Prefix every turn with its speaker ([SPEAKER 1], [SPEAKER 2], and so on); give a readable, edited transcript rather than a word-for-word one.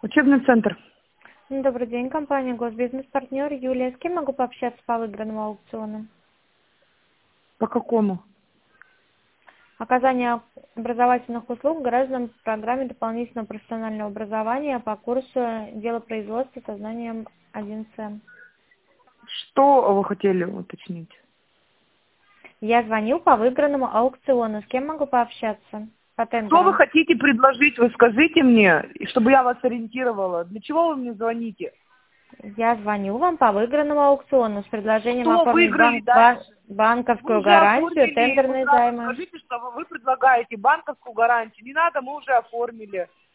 [SPEAKER 1] Учебный центр.
[SPEAKER 2] Добрый день, компания Госбизнес-партнер Юлия. С кем могу пообщаться по выигранному аукциону?
[SPEAKER 1] По какому?
[SPEAKER 2] Оказание образовательных услуг гражданам в программе дополнительного профессионального образования по курсу делопроизводства со знанием 1С.
[SPEAKER 1] Что вы хотели уточнить?
[SPEAKER 2] Я звоню по выигранному аукциону. С кем могу пообщаться? По
[SPEAKER 1] Что вы
[SPEAKER 2] тендерам.
[SPEAKER 1] хотите предложить? Вы скажите мне, и чтобы я вас ориентировала. Для чего вы мне звоните?
[SPEAKER 2] Я звоню вам по выигранному аукциону с предложением
[SPEAKER 1] Что
[SPEAKER 2] оформить
[SPEAKER 1] выиграли дальше? Вы
[SPEAKER 2] банковскую
[SPEAKER 1] уже
[SPEAKER 2] гарантию,
[SPEAKER 1] оформили, вы
[SPEAKER 2] тендерные
[SPEAKER 1] сразу
[SPEAKER 2] займы.
[SPEAKER 1] скажите, что вы предлагаете банковскую гарантию. Не надо, мы уже оформили.